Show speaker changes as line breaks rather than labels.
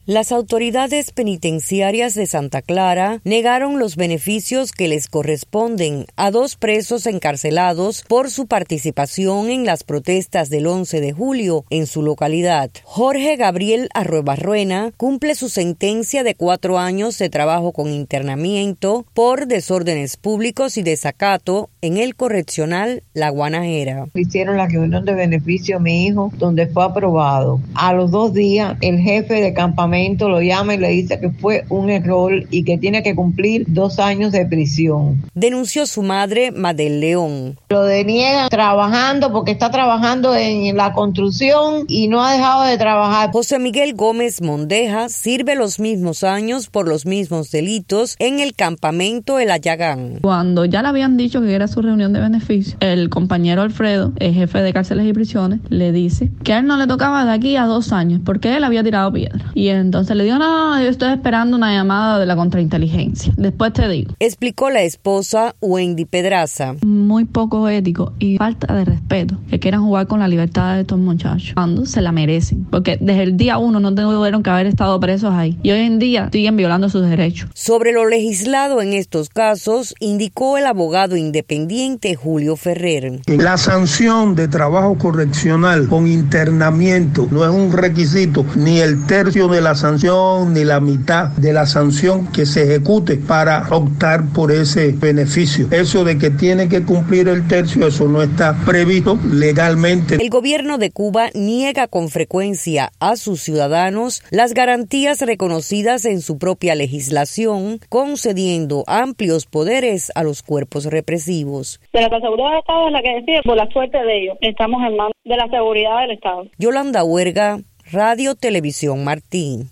Las autoridades penitenciarias de Santa Clara negaron los beneficios que les corresponden a 2 presos encarcelados por su participación en las protestas del 11 de julio en su localidad. Jorge Gabriel Arruebarruena cumple su sentencia de 4 años de trabajo con internamiento por desórdenes públicos y desacato en el correccional La Guanajera.
Hicieron la reunión de beneficio a mi hijo, donde fue aprobado. A los 2 días, el jefe de campamento lo llama y le dice que fue un error y que tiene que cumplir 2 años de prisión.
Denunció su madre, Madel León.
Lo deniegan trabajando porque está trabajando en la construcción y no ha dejado de trabajar.
José Miguel Gómez Mondeja sirve los mismos años por los mismos delitos en el campamento El Ayagán.
Cuando ya le habían dicho que era su reunión de beneficio, el compañero Alfredo, el jefe de cárceles y prisiones, le dice que a él no le tocaba de aquí a 2 años porque él había tirado piedra. Y entonces le dijo, no, yo estoy esperando una llamada de la contrainteligencia. Después te digo.
Explicó la esposa Wendy Pedraza.
Muy poco ético y falta de respeto que quieran jugar con la libertad de estos muchachos cuando se la merecen. Porque desde el día 1 no tuvieron que haber estado presos ahí. Y hoy en día siguen violando sus derechos.
Sobre lo legislado en estos casos, indicó el abogado independiente Julio Ferrer.
La sanción de trabajo correccional con internamiento no es un requisito, ni el tercio de la sanción, ni la mitad de la sanción que se ejecute para optar por ese beneficio. Eso de que tiene que cumplir el tercio, eso no está previsto legalmente.
El gobierno de Cuba niega con frecuencia a sus ciudadanos las garantías reconocidas en su propia legislación, concediendo amplios poderes a los cuerpos represivos.
De la seguridad del Estado es la que decide por la suerte de ellos. Estamos en manos de la seguridad del Estado.
Yolanda Huerga, Radio Televisión Martín.